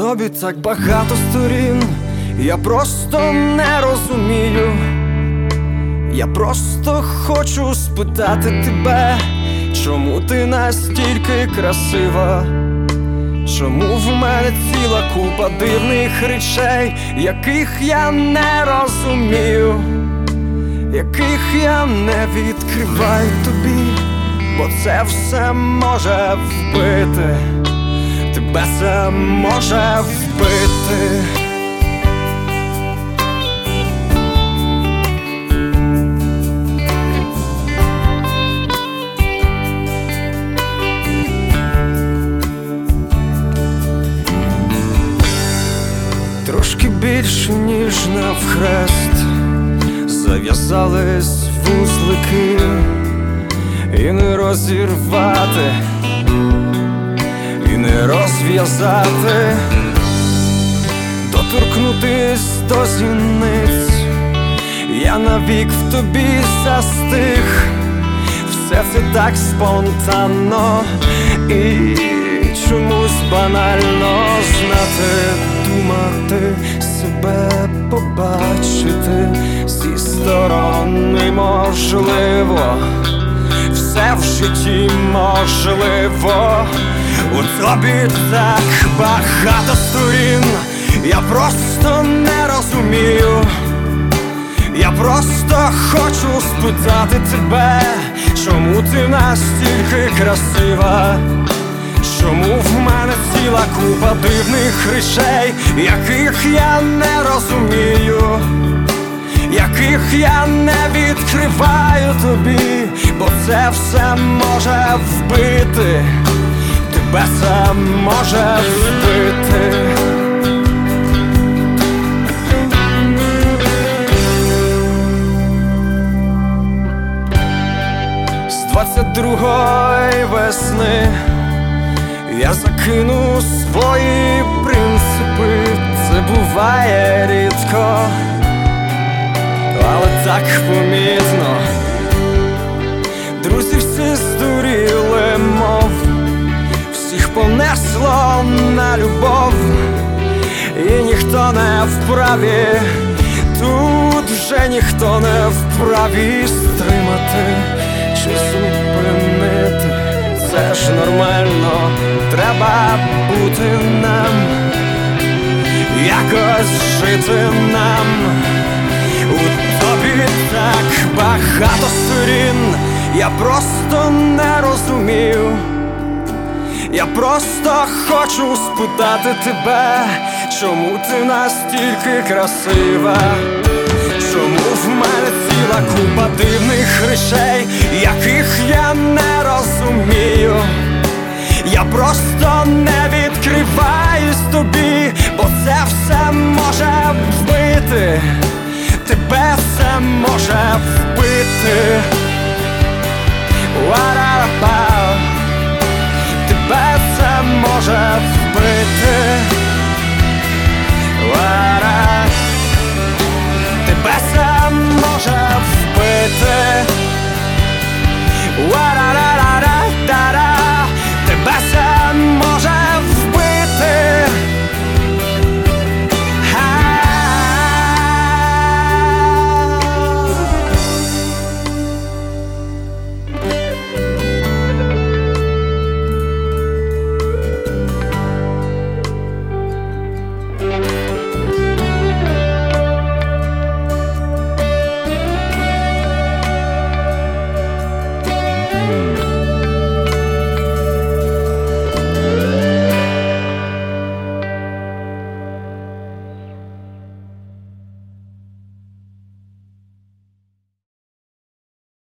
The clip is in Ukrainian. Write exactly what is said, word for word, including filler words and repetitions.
тобі так багато сторін, я просто не розумію. Я просто хочу спитати тебе, чому ти настільки красива? Чому в мене ціла купа дивних речей, яких я не розумію, яких я не відкриваю тобі, бо це все може вбити, тебе це може вбити. Трошки більше, ніж навхрест, зав'язались вузлики, і не розірвати, і не розв'язати, доторкнутись до зіниць. Я навік в тобі застиг, все це так спонтанно і чомусь банально. Знати, думати, себе побачити зі сторони можливо, все в житті можливо. У тобі так багато сторін, я просто не розумію. Я просто хочу спитати тебе, чому ти настільки красива? Чому в мене ціла купа дивних речей, яких я не розумію, яких я не відкриваю тобі, бо це все може вбити, тебе це може вбити. З двадцять другої весни я закину свої принципи, це буває рідко, але так помітно. Друзі всі здуріли, мов всіх понесло на любов, і ніхто не вправі, тут вже ніхто не вправі стримати чи зупинити. Це ж нормально, треба бути нам, якось жити нам. У тобі так багато сторін, я просто не розумію. Я просто хочу спитати тебе, чому ти настільки красива? Чому в мене ціла купа дивних речей, яких я не розумію? Я просто не відкриваюсь тобі, бо це все може вбити, тебе це може вбити. What about? Тебе це може вбити. What about? Тебе це може вбити. What